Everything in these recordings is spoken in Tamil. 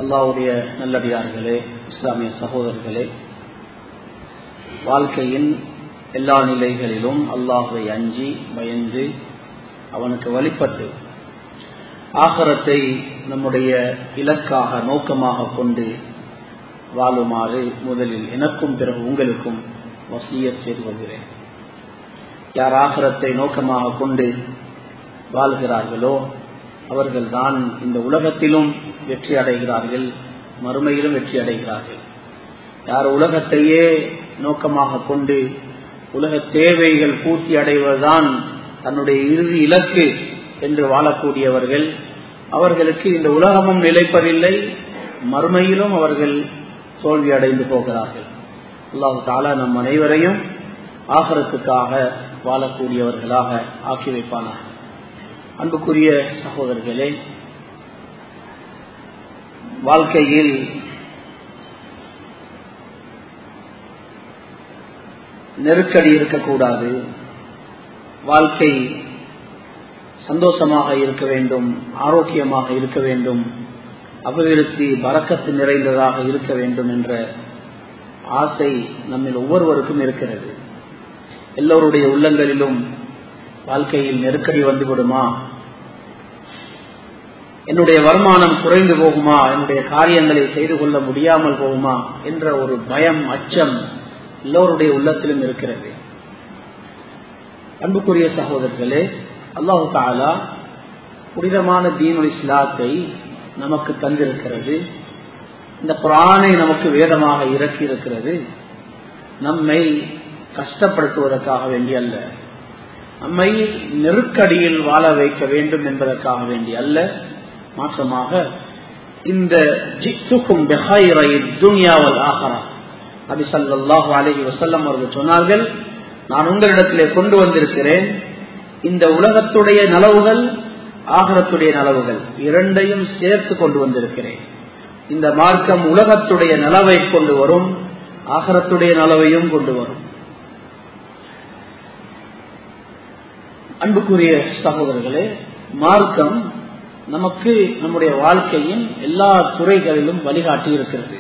அல்லாஹ்வுடைய நல்லடியார்களே, இஸ்லாமிய சகோதரர்களே, வாழ்க்கையின் எல்லா நிலைகளிலும் அல்லாஹ்வை அஞ்சி பயந்து அவனுக்கு வழிபட்டு ஆகிரத்தை நம்முடைய இலக்காக நோக்கமாக கொண்டு வாழுமாறு முதலில் எனக்கும் பிறகு உங்களுக்கும் வசியத் செய்து கொள்கிறேன். யார் ஆகிரத்தை நோக்கமாக கொண்டு வாழ்கிறார்களோ அவர்கள்தான் இந்த உலகத்திலும் வெற்றி அடைகிறார்கள், மறுமையிலும் வெற்றி அடைகிறார்கள். யார் உலகத்தையே நோக்கமாக கொண்டு உலக தேவைகள் பூர்த்தி அடைவதுதான் தன்னுடைய இறுதி இலக்கு என்று வாழக்கூடியவர்கள், அவர்களுக்கு இந்த உலகமும் நிலைப்பதில்லை, மறுமையிலும் அவர்கள் தோல்வி அடைந்து போகிறார்கள். அல்லாஹ் தஆலா நம் அனைவரையும் ஆகிரத்துக்காக வாழக்கூடியவர்களாக ஆக்கி வைப்பானாக. அன்புக்குரிய சகோதரர்களே, வாழ்க்கையில் நெருக்கடி இருக்கக்கூடாது, வாழ்க்கை சந்தோஷமாக இருக்க வேண்டும், ஆரோக்கியமாக இருக்க வேண்டும், அபிவிருத்தி பரக்கத்து நிறைந்ததாக இருக்க வேண்டும் என்ற ஆசை நம்மில் ஒவ்வொருவருக்கும் இருக்கிறது. எல்லோருடைய உள்ளங்களிலும் வாழ்க்கையில் நெருக்கடி வந்துவிடுமா, என்னுடைய வருமானம் குறைந்து போகுமா, என்னுடைய காரியங்களை செய்து கொள்ள முடியாமல் போகுமா என்ற ஒரு பயம், அச்சம் எல்லோருடைய உள்ளத்திலும் இருக்கிறது. அன்புக்குரிய சகோதரர்களே, அல்லாஹ் தஆலா புனிதமான தீனுல் இஸ்லாத்தை நமக்கு தந்திருக்கிறது. இந்த குர்ஆனை நமக்கு வேதமாக இறக்கி இருக்கிறது. நம்மை கஷ்டப்படுத்துவதற்காக வேண்டி அல்ல, நம்மை நெருக்கடியில் வாழ வைக்க வேண்டும் என்பதற்காக வேண்டி அல்ல, மாற்றமாக இந்த ஜித்துக்கும் பிஹைரை துன்யா வல் ஆகிரா, நபி ஸல்லல்லாஹு அலைஹி வஸல்லம் அவர்கள் சொன்னார்கள், நான் உங்களிடத்திலே கொண்டு வந்திருக்கிறேன் இந்த உலகத்துடைய நலவுகள் ஆகிரத்துடைய நலவுகள் இரண்டையும் சேர்த்து கொண்டு வந்திருக்கிறேன். இந்த மார்க்கம் உலகத்துடைய நலவை கொண்டு வரும், ஆகிரத்துடைய நலவையும் கொண்டு வரும். அன்புக்குரிய சகோதரர்களே, மார்க்கம் நமக்கு நம்முடைய வாழ்க்கையின் எல்லா துறைகளிலும் வழிகாட்டி இருக்கிறது.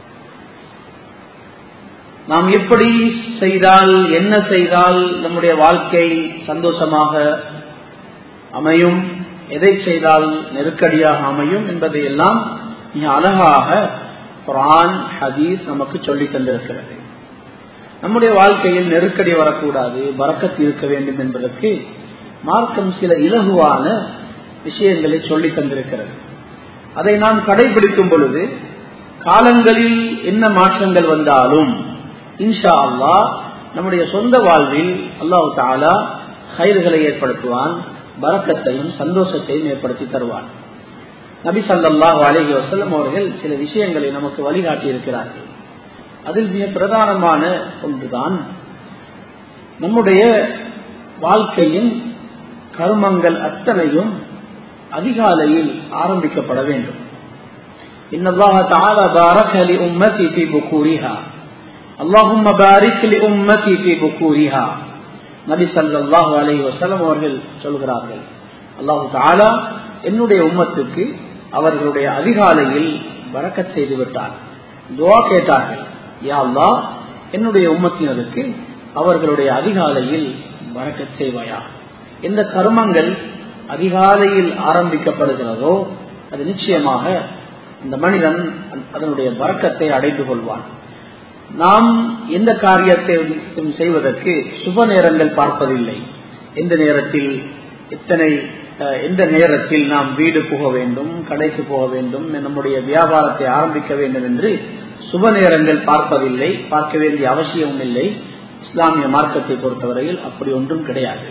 நாம் எப்படி செய்தால், என்ன செய்தால் நம்முடைய வாழ்க்கை சந்தோஷமாக அமையும், எதை செய்தால் நெருக்கடியாக அமையும் என்பதை எல்லாம் மிக அழகாக குர்ஆன், ஹதீஸ் நமக்கு சொல்லி தந்திருக்கிறது. நம்முடைய வாழ்க்கையில் நெருக்கடி வரக்கூடாது, பரக்கத் இருக்க வேண்டும் என்பதற்கு மார்க்கம் சில இலகுவான விஷயங்களை சொல்லி தந்திருக்கிறது. அதை நாம் கடைபிடிக்கும் பொழுது காலங்களில் என்ன மாற்றங்கள் வந்தாலும் இன்ஷா அல்லாஹ் நம்முடைய சொந்த வாழ்வில் அல்லாஹ் தஆலா கைர்களை ஏற்படுத்துவான், பரக்கத்தையும் சந்தோஷத்தையும் ஏற்படுத்தி தருவான். நபி ஸல்லல்லாஹு அலைஹி வஸல்லம் அவர்கள் சில விஷயங்களை நமக்கு வழிகாட்டி இருக்கிறார்கள். அதில் மிக பிரதானமான ஒன்றுதான் நம்முடைய வாழ்க்கையின் கர்மங்கள் அத்தனையும் அதிகாலையில் ஆரம்பிக்கப்பட வேண்டும். இன்னல்லாஹ தஆலா பாரக லி உம்மதி ஃபீ புகூரிஹா, அல்லாஹும்ம பாரிக் லி உம்மதி ஃபீ புகூரிஹா. நபி ஸல்லல்லாஹு அலைஹி வஸல்லம் அவர்கள் சொல்கிறார்கள், அல்லாஹ் தஆலா என்னுடைய உம்மத்துக்கு அவர்களுடைய அதிகாலையில் பரக்கத் செய்து விட்டார். துஆ கேட்டார்கள், யா அல்லாஹ் என்னுடைய உம்மத்தினருக்கு அவர்களுடைய அதிகாலையில் பரக்கத் செய்வாயா. எந்த கர்மங்கள் அதிகாலையில் ஆரம்பிக்கப்படுகிறதோ அது நிச்சயமாக இந்த மனிதன் அதனுடைய பரக்கத்தை அடைந்து கொள்வான். நாம் எந்த காரியத்தை செய்வதற்கு சுப நேரங்கள் பார்ப்பதில்லை. எந்த நேரத்தில் எந்த நேரத்தில் நாம் வீடு போக வேண்டும், கடைக்கு போக வேண்டும், நம்முடைய வியாபாரத்தை ஆரம்பிக்க வேண்டும் என்று சுப நேரங்கள் பார்ப்பதில்லை, பார்க்க வேண்டிய அவசியமும் இல்லை. இஸ்லாமிய மார்க்கத்தை பொறுத்தவரையில் அப்படி ஒன்றும் கிடையாது.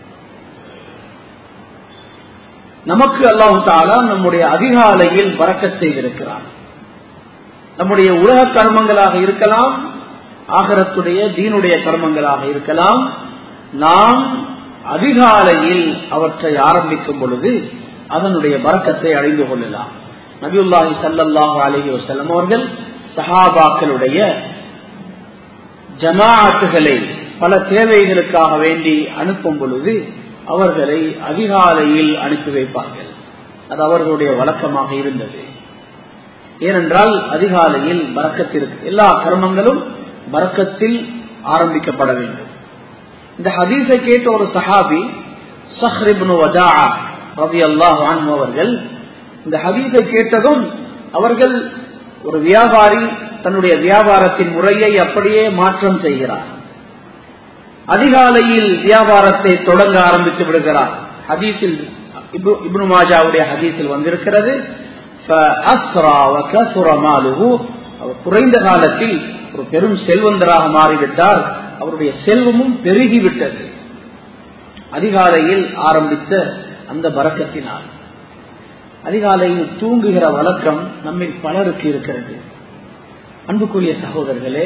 நமக்கு அல்லாஹ் தஆலா நம்முடைய அதிகாலையில் பரக்கத் செய்திருக்கிறான். நம்முடைய உலக கர்மங்களாக இருக்கலாம், ஆகிரத்துடைய தீனுடைய கர்மங்களாக இருக்கலாம். நாம் அதிகாலையில் அவற்றை ஆரம்பிக்கும் பொழுது அதனுடைய பரக்கத்தை அடைந்து கொள்ளலாம். நபியுல்லாஹி ஸல்லல்லாஹு அலைஹி வஸல்லம் அவர்கள் சஹாபாக்களுடைய ஜமாஅத்துகளை பல தேவைகளுக்காக வேண்டி அனுப்பும் பொழுது அவர்களை அதிகாலையில் அனுப்பி வைப்பார்கள். அது அவர்களுடைய வழக்கமாக இருந்தது. ஏனென்றால் அதிகாலையில் பரக்கத் இருக்கு. எல்லா கர்மங்களும் பரக்கத்தில் ஆரம்பிக்கப்பட வேண்டும். இந்த ஹதீஸை கேட்ட ஒரு சஹாபி ஸஹ்ர் இப்னு வதாஅ ரலியல்லாஹு அன்ஹு அவர்கள் இந்த ஹதீஸை கேட்டதும் அவர்கள் ஒரு வியாபாரி தன்னுடைய வியாபாரத்தின் முறையை அப்படியே மாற்றம் செய்கிறார். அதிகாலையில் வியாபாரத்தை தொடங்க ஆரம்பித்து விடுகிறார். ஹதீஸில் இப்னு மாஜாவுடைய ஹதீஸில் வந்திருக்கிறது, குறைந்த காலத்தில் ஒரு பெரும் செல்வந்தராக மாறிவிட்டார். அவருடைய செல்வமும் பெருகிவிட்டது அதிகாலையில் ஆரம்பித்த அந்த பரக்கத்தினால். அதிகாலையில் தூங்குகிற வழக்கம் நம்மில் பலருக்கு இருக்கிறது. அன்புக்குரிய சகோதரர்களே,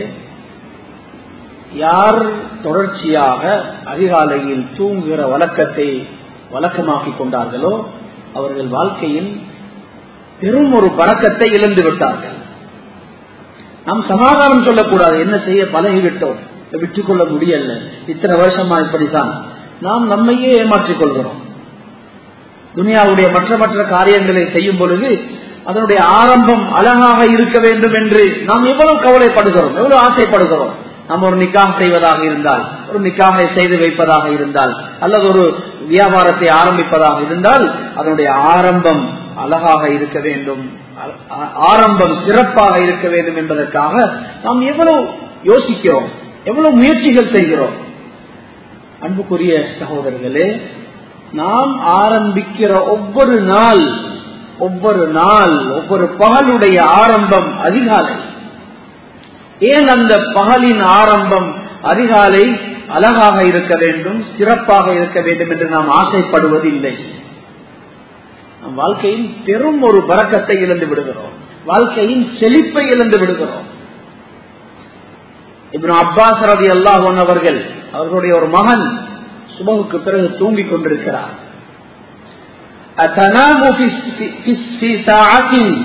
யார் தொடர்ச்சியாக அதிகாலையில் தூங்குகிற வழக்கத்தை வழக்கமாக்கிக் கொண்டார்களோ அவர்கள் வாழ்க்கையில் பெரும் ஒரு பரக்கத்தை இழந்து விட்டார்கள். நாம் சமாதானம் சொல்லக்கூடாது, என்ன செய்ய பழகிவிட்டோம், விட்டுக்கொள்ள முடியல, இத்தனை வருஷமா இப்படித்தான். நாம் நம்மையே ஏமாற்றிக் கொள்கிறோம். துனியாவுடைய மற்ற காரியங்களை செய்யும் பொழுது அதனுடைய ஆரம்பம் அழகாக இருக்க வேண்டும் என்று நாம் எவ்வளவு கவலைப்படுகிறோம், எவ்வளவு ஆசைப்படுகிறோம். நாம் ஒரு நிக்காஹ் செய்வதாக இருந்தால், ஒரு நிக்காஹை செய்து வைப்பதாக இருந்தால், அல்லது ஒரு வியாபாரத்தை ஆரம்பிப்பதாக இருந்தால் அதனுடைய ஆரம்பம் அழகாக இருக்க வேண்டும், ஆரம்பம் சிறப்பாக இருக்க வேண்டும் என்பதற்காக நாம் எவ்வளவு யோசிக்கிறோம், எவ்வளவு முயற்சிகள் செய்கிறோம். அன்புக்குரிய சகோதரர்களே, நாம் ஆரம்பிக்கிற ஒவ்வொரு நாள் ஒவ்வொரு பகலுடைய ஆரம்பம் அதிகாலை. ஏன் அந்த பகலின் ஆரம்பம் அதிகாலை அழகாக இருக்க வேண்டும், சிறப்பாக இருக்க வேண்டும் என்று நாம் ஆசைப்படுவதில்லை. நம் வாழ்க்கையில் பெரும் ஒரு பரக்கத்தை இழந்து விடுகிறோம், வாழ்க்கையின் செழிப்பை இழந்து விடுகிறோம். இப்னு அப்பாஸ் ரலியல்லாஹு அன்ஹு அவர்களுடைய ஒரு மகன் சுபஹுக்கு பிறகு தூங்கிக் கொண்டிருக்கிறார். அத்தனாமு ஃபி ஸாஅத்தின்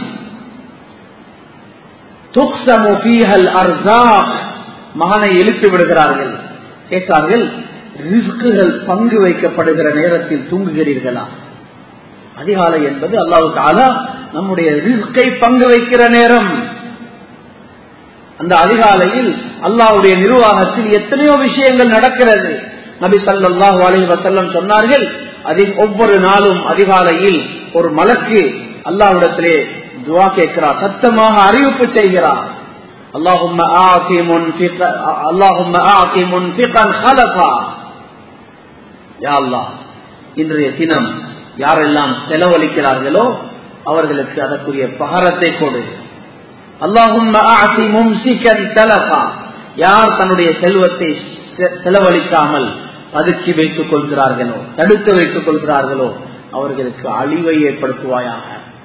துக்ஸமு ஃபீஹா அல்-அர்ஸாக். மகனை எழுப்பி விடுகிறார்கள், கேட்கிறார்கள், ரிஸ்குகள் பங்கு வைக்கப்படுகிற நேரத்தில் தூங்குகிறீர்களா? அதிகாலை என்பது அல்லாஹ் தஆலா நம்முடைய ரிஸ்கை பங்கு வைக்கிற நேரம். அந்த அதிகாலையில் அல்லாஹ்வுடைய நிர்வாகத்தில் எத்தனையோ விஷயங்கள் நடக்கிறது. நபி ஸல்லல்லாஹு அலைஹி வஸல்லம் சொன்னார்கள், அதில் ஒவ்வொரு நாளும் அதிகாலையில் ஒரு மலக்கு அல்லாஹ்விடத்திலே துஆ கேட்கிறார், சத்தமாக அறிவிப்பு செய்கிறார். அல்லாஹும்ம ஆதி முன்ஃபிகன் ஹலஃபா. யா அல்லாஹ், இன்றைய தினம் யாரெல்லாம் செலவழிக்கிறார்களோ அவர்களுக்கு அதற்குரிய பகரத்தை கொடு. அல்லாஹும்ம ஆதி மும்சிகன் தலஃபா. யார் தன்னுடைய செல்வத்தை செலவழிக்காமல் பதுக்கி வைத்துக் கொள்கிறார்களோ, தடுத்து வைத்துக் கொள்கிறார்களோ அவர்களுக்கு அழிவை ஏற்படுத்துவாயாக.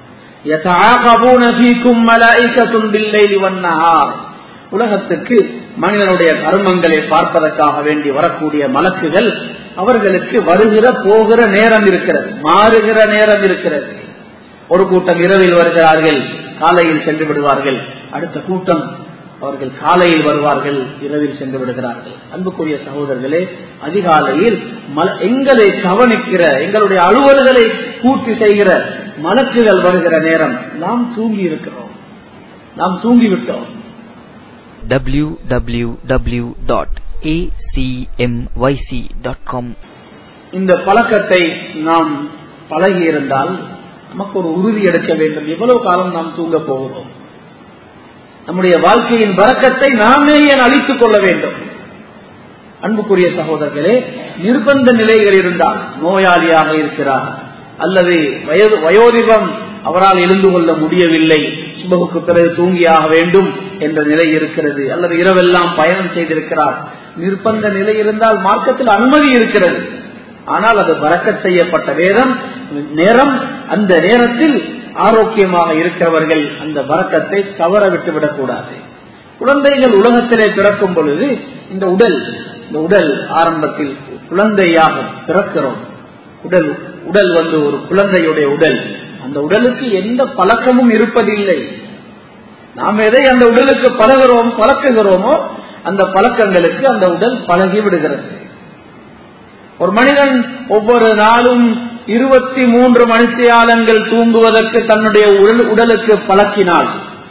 உலகத்துக்கு மனிதனுடைய கர்மங்களை பார்ப்பதற்காக வேண்டி வரக்கூடிய மலக்குகள் அவர்களுக்கு வருகிற போகிற நேரம் இருக்கிறது, மாறுகிற நேரம் இருக்கிறது. ஒரு கூட்டம் இரவில் வருகிறார்கள், காலையில் சென்று விடுவார்கள். அடுத்த கூட்டம் அவர்கள் காலையில் வருவார்கள், இரவில் சென்று விடுகிறார்கள். அன்புக்குரிய சகோதரர்களே, அதிகாலையில் எங்களை கவனிக்கிற, எங்களுடைய அலுவல்களை பூர்த்தி செய்கிற மலக்குகள் வருகிற நேரம் நாம் தூங்கி இருக்கிறோம், நாம் தூங்கிவிட்டோம். www.acmyc.com. இந்த பழக்கத்தை நாம் பழகி இருந்தால் நமக்கு ஒரு உறுதி எடுக்க வேண்டும், எவ்வளவு காலம் நாம் தூங்க போகிறோம். நம்முடைய வாழ்க்கையின் பரக்கத்தை நாமே ஏன் அழித்துக் கொள்ள வேண்டும்? அன்புக்குரிய சகோதரர்களே, நிர்பந்த நிலைகள் இருந்தால், நோயாளியாக இருக்கிறார் அல்லது வயோதிபம், அவரால் எழுந்து கொள்ள முடியவில்லை, சுபகுக்கு பிறகு தூங்கியாக வேண்டும் என்ற நிலை இருக்கிறது, அல்லது இரவெல்லாம் பயணம் செய்திருக்கிறார், நிர்பந்த நிலை இருந்தால் மார்க்கத்தில் அனுமதி இருக்கிறது. ஆனால் அது பரக்கத் செய்யப்பட்ட நேரம். அந்த நேரத்தில் ஆரோக்கியமாக இருக்கிறவர்கள் அந்த பரக்கத்தை தவற விட்டுவிடக் கூடாது. குழந்தைகள் உலகத்திலே பிறக்கும் பொழுது இந்த உடல் ஆரம்பத்தில் குழந்தையாக பிறக்கிறோம். உடல் வந்து ஒரு குழந்தையுடைய உடல். அந்த உடலுக்கு எந்த பழக்கமும் இருப்பதில்லை. நாம் எதை அந்த உடலுக்கு பழக்குகிறோமோ அந்த பழக்கங்களுக்கு அந்த உடல் பழகி விடுகிறது. ஒரு மனிதன் ஒவ்வொரு நாளும் 23 மணித்தியாலங்கள் தூங்குவதற்கு தன்னுடைய உடலுக்கு பழக்கினால்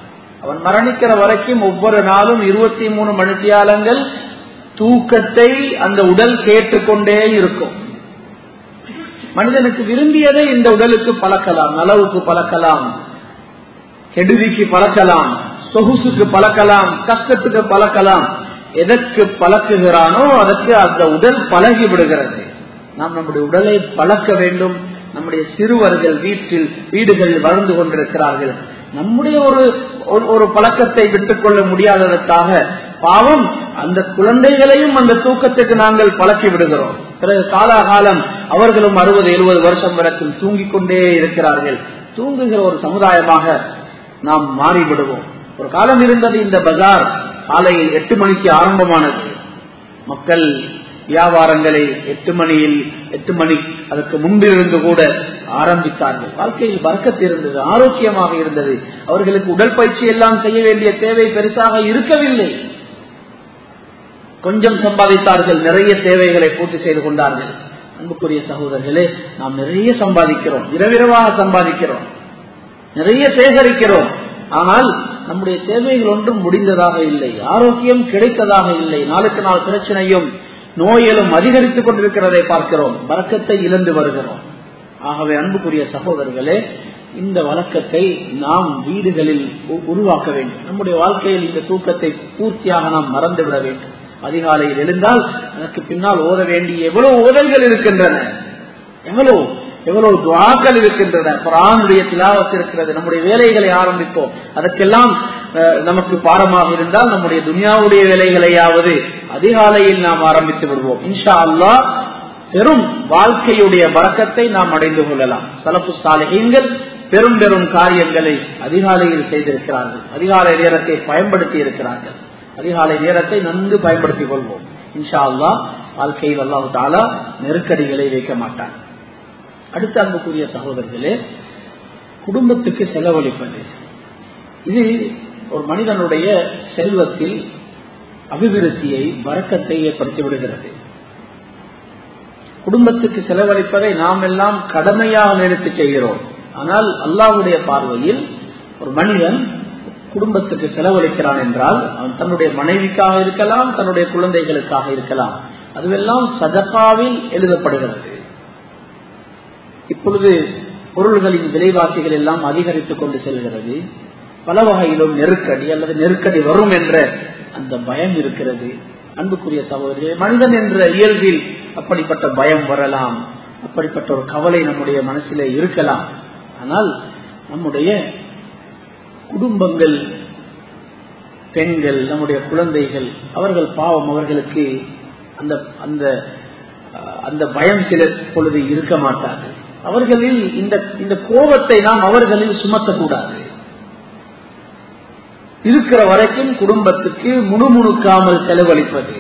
அவன் மரணிக்கிற வரைக்கும் ஒவ்வொரு நாளும் 23 மணித்தியாலங்கள் தூக்கத்தை அந்த உடல் கேட்டுக்கொண்டே இருக்கும். மனிதனுக்கு விரும்பியதை இந்த உடலுக்கு பழக்கலாம், நலவுக்கு பழக்கலாம், கெடுதிக்கு பழக்கலாம், சொகுசுக்கு பழக்கலாம், கஷ்டத்துக்கு பழக்கலாம். எதற்கு பழக்குகிறானோ அதற்கு அந்த உடல் பழகி விடுகிறது. நாம் நம்முடைய உடலை பழக்க வேண்டும். நம்முடைய சிறுவர்கள் வீடுகளில் வளர்ந்து கொண்டிருக்கிறார்கள். நம்முடைய ஒரு பழக்கத்தை விட்டுக் கொள்ள முடியாததற்காக பாவம் அந்த குழந்தைகளையும் அந்த தூக்கத்துக்கு நாங்கள் பழக்கி விடுகிறோம். பிறகு காலாகாலம் அவர்களும் 60-70 வருஷம் வரைக்கும் தூங்கிக் கொண்டே இருக்கிறார்கள். தூங்குகிற ஒரு சமுதாயமாக நாம் மாறிவிடுவோம். ஒரு காலம் இருந்தது, இந்த பஜார் காலையில் 8 மணிக்கு ஆரம்பமானது. மக்கள் வியாபாரங்களை 8 மணி அதற்கு முன்பிலிருந்து கூட ஆரம்பித்தார்கள். வாழ்க்கையில் பரக்கத்து இருந்தது, ஆரோக்கியமாக இருந்தது. அவர்களுக்கு உடற்பயிற்சி எல்லாம் செய்ய வேண்டிய தேவை பெருசாக இருக்கவில்லை. கொஞ்சம் சம்பாதித்தார்கள், நிறைய தேவைகளை பூர்த்தி செய்து கொண்டார்கள். அன்புக்குரிய சகோதரர்களே, நாம் நிறைய சம்பாதிக்கிறோம், இரவிரவாக சம்பாதிக்கிறோம், நிறைய சேகரிக்கிறோம். ஆனால் நம்முடைய தேவைகள் ஒன்றும் முடிந்ததாக இல்லை, ஆரோக்கியம் கிடைத்ததாக இல்லை. நாளுக்கு நாள் பிரச்சனையும் நோயலும் அதிகரித்துக் கொண்டிருக்கிறதை பார்க்கிறோம், பரக்கத்தை இழந்து வருகிறோம். ஆகவே அன்புக்குரிய சகோதரர்களே, இந்த வழக்கத்தை நாம் வீடுகளில் உருவாக்க வேண்டும். நம்முடைய வாழ்க்கையில் இந்த தூக்கத்தை பூர்த்தியாக நாம் மறந்துவிட வேண்டும். அதிகாலையில் எழுந்தால் எனக்கு பின்னால் ஓத வேண்டிய எவ்வளவு ஓதல்கள் இருக்கின்றன, எவ்வளவு துஆக்கள் இருக்கின்றன, குர்ஆனுடைய திலாவத் இருக்கிறது. நம்முடைய வேலைகளை ஆரம்பிப்போம். அதற்கெல்லாம் நமக்கு பாரமாக இருந்தால் நம்முடைய துனியாவுடைய வேலைகளையாவது அதிகாலையில் நாம் ஆரம்பித்து விடுவோம். இன்ஷா அல்லாஹ் பெரும் வாழ்க்கையுடைய பரக்கத்தை நாம் அடைந்து கொள்ளலாம். ஸலஃபு ஸாலிஹீன்கள் பெரும் பெரும் காரியங்களை அதிகாலையில் செய்திருக்கிறார்கள். அதிகாலை நேரத்தை பயன்படுத்தி இருக்கிறார்கள். அதிகாலை நேரத்தை நன்கு பயன்படுத்திக் கொள்வோம். இன்ஷா அல்லாஹ் வாழ்க்கையில் அல்லாஹ் தஆலா நெருக்கடிகளை வைக்க மாட்டார். அடுத்த அன்புக்குரிய சகோதரர்களே, குடும்பத்துக்கு செலவழிப்பது இது ஒரு மனிதனுடைய செல்வத்தில் அபிவிருத்தியை, பரக்கத்தை ஏற்படுத்தி விடுகிறது. குடும்பத்துக்கு செலவழிப்பதை நாம் எல்லாம் கடமையாக நினைத்து செய்கிறோம். ஆனால் அல்லாஹ்வுடைய பார்வையில் ஒரு மனிதன் குடும்பத்துக்கு செலவழிக்கிறான் என்றால் அவன் தன்னுடைய மனைவிக்காக இருக்கலாம், தன்னுடைய குழந்தைகளுக்காக இருக்கலாம், அதுவெல்லாம் சதகாவில் எழுதப்படுகிறது. இப்பொழுது பொருள்களின் விலைவாசிகள் எல்லாம் அதிகரித்துக் கொண்டு செல்கிறது. பல வகையிலும் நெருக்கடி அல்லது நெருக்கடி வரும் என்ற அந்த பயம் இருக்கிறது. அன்புக்குரிய சகோதரர்களே, மனிதன் என்ற இயல்பில் அப்படிப்பட்ட பயம் வரலாம், அப்படிப்பட்ட ஒரு கவலை நம்முடைய மனசிலே இருக்கலாம். ஆனால் நம்முடைய குடும்பங்கள், பெண்கள், நம்முடைய குழந்தைகள், அவர்கள் பாவம், அவர்களுக்கு அந்த பயம் சில பொழுது இருக்க மாட்டார்கள். அவர்களில் இந்த கோபத்தை நாம் அவர்களில் சுமத்தக்கூடாது. இருக்கிற வரைக்கும் குடும்பத்துக்கு முணுமுணுக்காமல் செலவழிப்பது,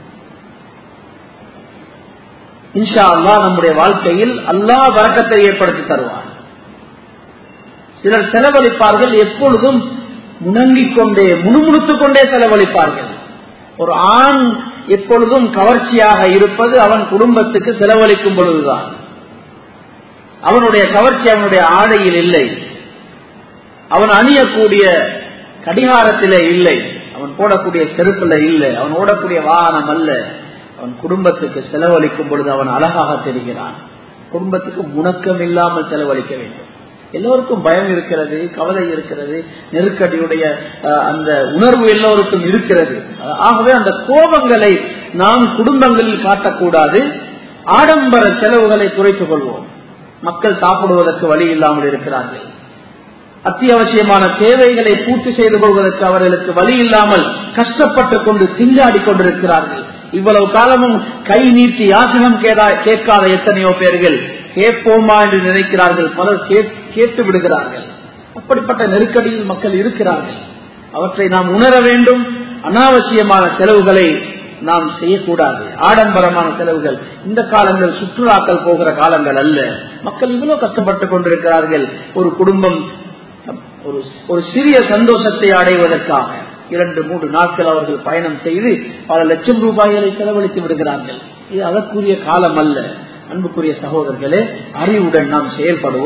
இன்ஷா அல்லாஹ் நம்முடைய வாழ்க்கையில் அல்லாஹ் பரக்கத்தை ஏற்படுத்தி தருவார். சிலர் செலவழிப்பார்கள், எப்பொழுதும் முணங்கிக் கொண்டே, முணுமுணுத்துக் கொண்டே செலவழிப்பார்கள். ஒரு ஆண் எப்பொழுதும் கவர்ச்சியாக இருப்பது அவன் குடும்பத்துக்கு செலவழிக்கும் பொழுதுதான். அவனுடைய கவர்ச்சி அவனுடைய ஆடையில் இல்லை, அவன் அணியக்கூடிய கடிகாரத்திலே இல்லை, அவன் போடக்கூடிய செருப்பில் இல்லை, அவன் ஓடக்கூடிய வாகனம் அல்ல. அவன் குடும்பத்துக்கு செலவழிக்கும் பொழுது அவன் அழகாக தெரிகிறான். குடும்பத்துக்கு முணக்கம் இல்லாமல் செலவழிக்க வேண்டும். எல்லோருக்கும் பயம் இருக்கிறது, கவலை இருக்கிறது, நெருக்கடியுடைய அந்த உணர்வு எல்லோருக்கும் இருக்கிறது. ஆகவே அந்த கோபங்களை நாம் குடும்பங்களில் காட்டக்கூடாது. ஆடம்பர செலவுகளை குறைத்துக் கொள்வோம். மக்கள் சாப்பிடுவதற்கு வழி இல்லாமல் இருக்கிறார்கள். அத்தியாவசியமான தேவைகளை பூர்த்தி செய்து கொள்வதற்கு அவர்களுக்கு வழி இல்லாமல் கஷ்டப்பட்டுக் கொண்டு திண்டாடி கொண்டிருக்கிறார்கள். இவ்வளவு காலமும் கை நீட்டி யாசகம் கேட்காத எத்தனையோ பேர்கள் கேட்போமா என்று நினைக்கிறார்கள். பலர் கேட்டு விடுகிறார்கள். அப்படிப்பட்ட நெருக்கடியில் மக்கள் இருக்கிறார்கள். அவற்றை நாம் உணர வேண்டும். அனாவசியமான செலவுகளை நாம் செய்யக்கூடாது. ஆடம்பரமான செலவுகள் இந்த காலங்கள் சுற்றுலாக்கள் போகிற காலங்கள் அல்ல. மக்கள் இவ்வளவு கஷ்டப்பட்டுக் கொண்டிருக்கிறார்கள். ஒரு குடும்பம் ஒரு சிறிய சந்தோஷத்தை அடைவதற்காக 2-3 நாட்கள் அவர்கள் பயணம் செய்து பல லட்சம் ரூபாய்களை செலவழித்து விடுகிறார்கள். இது அதற்குரிய காலம் அல்ல. அன்புக்குரிய சகோதரர்களே, அறிவுடன் நாம் செயல்படுவோம்.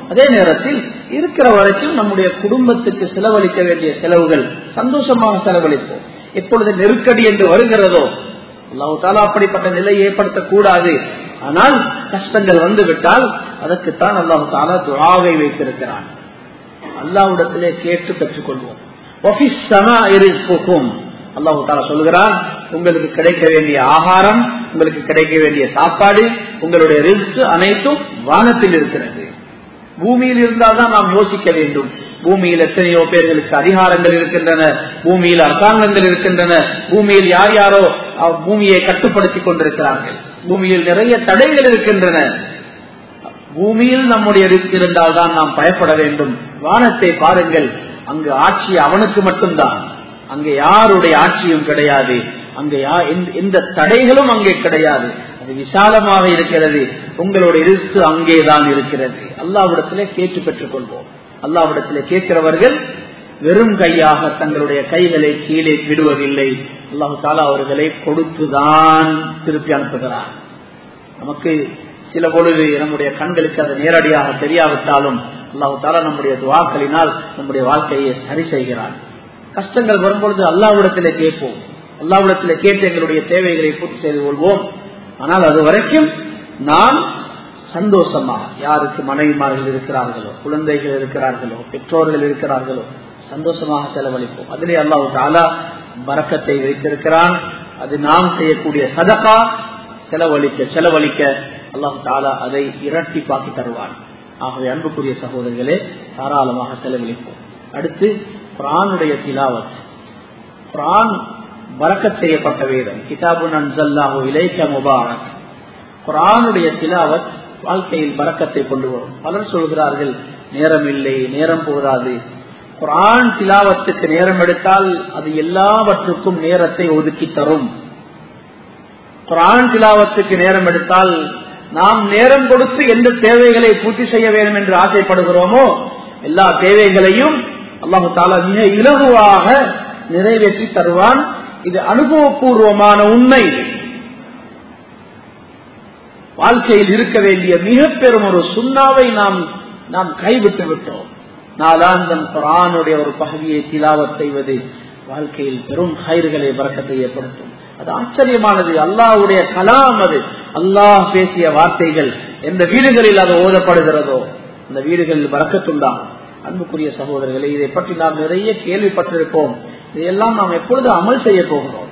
அதே நேரத்தில் இருக்கிற வரைக்கும் நம்முடைய குடும்பத்துக்கு செலவழிக்க வேண்டிய செலவுகள் சந்தோஷமாக செலவழிப்போம். எப்பொழுது நெருக்கடி என்று வருகிறதோ அல்லாஹ் தஆலா அப்படிப்பட்ட நிலையை ஏற்படுத்தக்கூடாது. ஆனால் கஷ்டங்கள் வந்துவிட்டால் அதற்குத்தான் அல்லாஹ் தஆலா துஆவை வைத்திருக்கிறான். அல்லாஹ்விடத்திலே கேட்டு பெற்றுக்கொள்வோம். வஃபிஸ் ஸமாஇ ரிஸ்குக்கும், அல்லாஹ் தஆலா சொல்கிறான், உங்களுக்கு கிடைக்க வேண்டிய ஆகாரம், உங்களுக்கு கிடைக்க வேண்டிய சாப்பாடு, உங்களுடைய ரிஸ்க் அனைத்தும் வானத்தில் இருக்கிறது. பூமியில் இருந்தால் தான் நாம் யோசிக்க வேண்டும். பூமியில் எத்தனையோ பேர்களுக்கு அதிகாரங்கள் இருக்கின்றன, பூமியில் அரசாங்கங்கள் இருக்கின்றன, பூமியில் யார் யாரோ பூமியை கட்டுப்படுத்திக் கொண்டிருக்கிறார்கள், பூமியில் நிறைய தடைகள் இருக்கின்றன. பூமியில் நம்முடைய ரிஸ்க் இருந்தால் தான் நாம் பயப்பட வேண்டும். வானத்தை பாருங்கள், அங்கு ஆட்சி அவனுக்கு மட்டும்தான், அங்கே யாருடைய ஆட்சியும் கிடையாது, அங்கே எந்த தடைகளும் அங்கே கிடையாது. அது விசாலமாக இருக்கிறது. உங்களுடைய ரிஸ்க் அங்கேதான் இருக்கிறது. அல்லாஹ்விடத்திலே கேட்டு பெற்றுக் கொள்வோம். அல்லாஹ்விடத்திலே கேட்கிறவர்கள் வெறும் கையாக தங்களுடைய கைகளை கீழே விடுவதில்லை. அல்லாஹ் தஆலா அவர்களை கொடுத்துதான் திருப்பி அனுப்புகிறார். நமக்கு சில பொழுது நம்முடைய கண்களுக்கு அது நேரடியாக தெரியாவிட்டாலும் அல்லாஹ் தஆலா நம்முடைய துஆக்களினால் நம்முடைய வாழ்க்கையை சரி செய்கிறார். கஷ்டங்கள் வரும்பொழுது அல்லாஹ்விடத்திலே கேட்போம். அல்லாஹ்விடத்திலே கேட்டு எங்களுடைய தேவைகளை பூர்த்தி செய்து கொள்வோம். ஆனால் அது வரைக்கும் நாம் சந்தோஷமாக, யாருக்கு மனைவிமார்கள் இருக்கிறார்களோ, குழந்தைகள் இருக்கிறார்களோ, பெற்றோர்கள் இருக்கிறார்களோ, சந்தோஷமாக செலவழிப்போம். அதிலே அல்லாஹ் தஆலா பரக்கத்தை வைத்திருக்கிறான். அது நாம் செய்யக்கூடிய சதகா, செலவழிக்க அல்லாஹ் தஆலா அதை இரட்டிப்பாக்கி தருவான். ஆகவே அன்புக்குரிய சகோதரர்களே, தாராளமாக செலவழிப்போம். அடுத்து குர்ஆனுடைய திலாவத். குர்ஆன் பரக்கத் செய்யப்பட்ட வேதம். கிதாபுன் அன்ஸல்னாஹு இலைக முபாரக். குர்ஆனுடைய திலாவத் வாழ்க்கையில் பரக்கத்தை கொண்டு வரும். பலர் சொல்கிறார்கள், நேரம் இல்லை, நேரம் போதாது. குர்ஆன் திலாவத்துக்கு நேரம் எடுத்தால் அது எல்லாவற்றுக்கும் நேரத்தை ஒதுக்கி தரும். குர்ஆன் திலாவத்துக்கு நேரம் எடுத்தால் நாம் நேரம் கொடுத்து எந்த தேவைகளை பூர்த்தி செய்ய வேண்டும் என்று ஆசைப்படுகிறோமோ எல்லா தேவைகளையும் அல்லாஹ் தஆலா மிக இலகுவாக நிறைவேற்றி தருவான். இது அனுபவபூர்வமான உண்மை. வாழ்க்கையில் இருக்க வேண்டிய மிக பெரும் ஒரு சுன்னாவை நாம் கைவிட்டு விட்டோம். நாளாந்தம் குர்ஆனுடைய ஒரு பகுதியை திலாவத் செய்வது வாழ்க்கையில் பெரும் ஹைர்களை பரக்கத்தை ஏற்படுத்தும். அது ஆச்சரியமானது. அல்லாஹ்வுடைய கலாம், அது அல்லாஹ் பேசிய வார்த்தைகள். எந்த வீடுகளில் அது ஓதப்படுகிறதோ அந்த வீடுகளில் பரக்கத்துண்டாகும். அன்புக்குரிய சகோதரர்களே, இதை பற்றி நாம் நிறைய கேள்விப்பட்டிருப்போம். இதையெல்லாம் நாம் எப்பொழுது அமல் செய்ய போகிறோம்?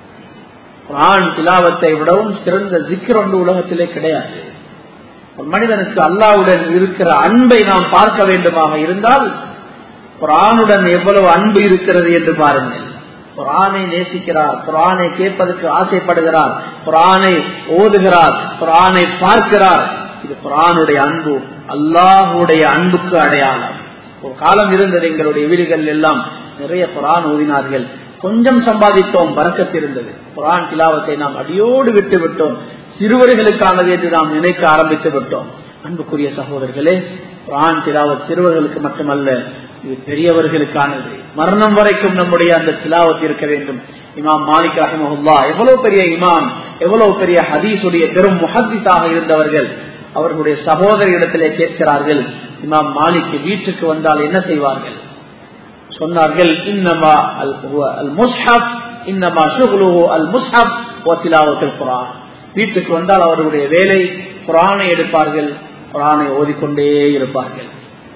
குர்ஆன் திலாவத்தை விடவும் சிறந்த zikr ஒன்று உலகத்திலே கிடையாது. ஒரு மனிதனுக்கு அல்லாஹ்வுடன் இருக்கிற அன்பை நாம் பார்க்க வேண்டுமாக இருந்தால் குர்ஆனுடன் எவ்வளவு அன்பு இருக்கிறது என்று பாருங்கள். குர்ஆனை நேசிக்கிறார், குர்ஆனை கேட்பதற்கு ஆசைப்படுகிறார், குர்ஆனை ஓதுகிறார், குர்ஆனை பார்க்கிறார். இது குர்ஆனுடைய அன்பு, அல்லாஹ்வுடைய அன்புக்கு அடையாளம். ஒரு காலம் இருந்தது, எங்களுடைய வீடுகள் எல்லாம் நிறைய குர்ஆன் ஓதினார்கள். கொஞ்சம் சம்பாதித்தோம், பரக்கத் இருந்தது. குர்ஆன் திலாவத்தை நாம் அடியோடு விட்டு விட்டோம். சிறுவர்களுக்கானது என்று நாம் நினைக்க ஆரம்பித்து விட்டோம். அன்புக்குரிய சகோதரர்களே, குர்ஆன் திலாவத் சிறுவர்களுக்கு மட்டுமல்ல, இது பெரியவர்களுக்கானது. மரணம் வரைக்கும் நம்முடைய அந்த திலாவத் இருக்க வேண்டும். இமாம் மாலிக் ரஹிமஹுல்லாஹ் எவ்வளவு பெரிய இமாம், எவ்வளவு பெரிய ஹதீஸுடைய பெரும் முஹத்திஸாக இருந்தவர்கள். அவர்களுடைய சகோதரிடத்திலே கேட்கிறார்கள், இமாம் மாலிக் வீட்டுக்கு வந்தால் என்ன செய்வார்கள்? சொன்னார்கள், இன்னமா அல் முஸ்ஹப், இன்னமா ஷுக்லுஹு அல் முஸ்ஹப் வ திலாவத்துல் குர்ஆன். வீட்டுக்கு வந்தால் அவர்களுடைய வேலை குர்ஆனை எடுப்பார்கள், குர்ஆனை ஓதிக்கொண்டே இருப்பார்கள்.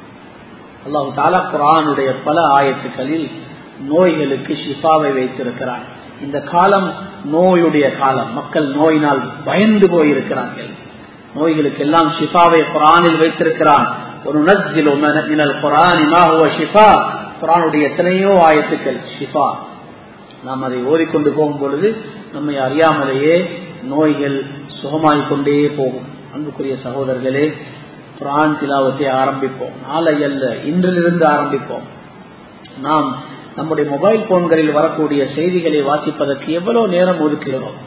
அல்லாஹ் தஆலா குர்ஆனுடைய பல ஆயத்துக்களில் நோய்களுக்கு ஷிஃபாவை வைத்திருக்கிறார். இந்த காலம் நோயுடைய காலம். மக்கள் நோயினால் பயந்து போயிருக்கிறார்கள். நோய்களுக்கு எல்லாம் ஷிஃபாவை குர்ஆனில் வைத்திருக்கிறான். ஒரு நஸ்ஸிலு மினல் குர்ஆனி மா ஹுவ ஷிஃபா. குர்ஆனுடைய எத்தனையோ ஆயத்துக்கள் ஷிஃபா. நாம் அதை ஓதிக்கொண்டு போகும் பொழுது நம்மை அறியாமலேயே நோய்கள் சுகமாகிக் கொண்டே போகும். அன்புக்குரிய சகோதரர்களே, குர்ஆன் திலாவத்தை ஆரம்பிப்போம். நாளை அல்ல, இன்றிலிருந்து ஆரம்பிப்போம். நாம் நம்முடைய மொபைல் போன்களில் வரக்கூடிய செய்திகளை வாசிப்பதற்கு எவ்வளவு நேரம் ஒதுக்குகிறோம்?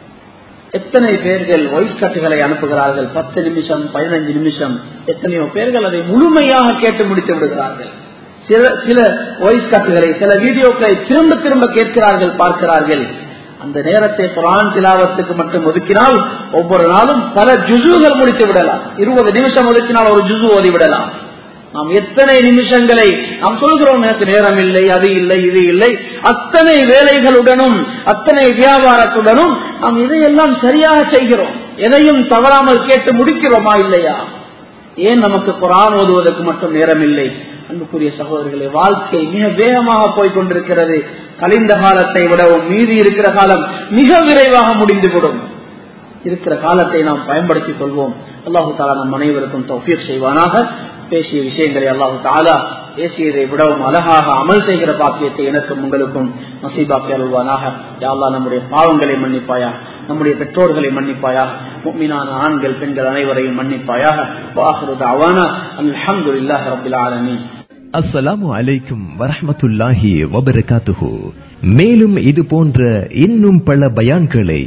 எத்தனை பேர்கள் வாய்ஸ் கட்டுகளை அனுப்புகிறார்கள், 10 நிமிஷம் 15 நிமிஷம். எத்தனையோ பேர்கள் அதை முழுமையாக கேட்டு முடித்து விடுகிறார்கள். சில வாய்ஸ் கட்டுகளை, சில வீடியோக்களை திரும்ப திரும்ப கேட்கிறார்கள், பார்க்கிறார்கள். அந்த நேரத்தை குர்ஆன் திலாவத்துக்கு மட்டும் ஒதுக்கினால் ஒவ்வொரு நாளும் பல ஜுஸுகள் முடித்து விடலாம். 20 நிமிஷம் ஒதுக்கினால் ஒரு ஜுஸு ஓதி விடலாம். நாம் எத்தனை நிமிஷங்களை நாம் சொல்கிறோம், எனக்கு நேரம் இல்லை, அது இல்லை, இது இல்லை. அத்தனை வேலைகளுடனும் அத்தனை வியாபாரத்துடனும் நாம் இதையெல்லாம் சரியாக செய்கிறோம். எதையும் தவறாமல் கேட்டு முடிக்கிறோமா இல்லையா? ஏன் நமக்கு குர்ஆன் ஓதுவதற்கு மட்டும் நேரம் இல்லை? அன்புக்குரிய சகோதரர்களே, வாழ்க்கை மிக வேகமாக போய்கொண்டிருக்கிறது. கழிந்த காலத்தை விடவும் மீதி இருக்கிற காலம் மிக விரைவாக முடிந்துவிடும். இருக்கிற காலத்தை நாம் பயன்படுத்திக் கொள்வோம். அல்லாஹு தஆலா நம் அனைவருக்கும் தௌஃபீக் செய்வானாக. பேசிய விஷயங்களை அல்லாஹு தஆலா பேசியதை விடவும் அழகாக அமல் செய்கிற பாக்கியத்தை எனக்கும் உங்களுக்கும் நசீபாக்கி அருள்வானாக. யா அல்லாஹ், நம்முடைய பாவங்களை மன்னிப்பாயா, நம்முடைய பெற்றோர்களை மன்னிப்பாயா, முஃமினான ஆண்கள் பெண்கள் அனைவரையும் மன்னிப்பாயாக. வஆகிரு தஅவானா அல்ஹம்துலில்லாஹி ரப்பில் ஆலமீன். அஸ்ஸலாமு அலைக்கும் வரஹ்மத்துல்லாஹி வபரகாத்துஹு. மேலும் இது போன்ற இன்னும் பல பயான்களை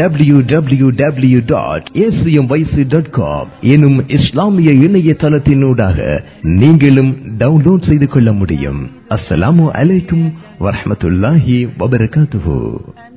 www.acmyc.com எனும் இஸ்லாமிய இணையதளத்தினூடாக நீங்களும் டவுன்லோட் செய்து கொள்ள முடியும். அஸ்ஸலாமு அலைக்கும் வரஹ்மத்துல்லாஹி வபரகாத்துஹு.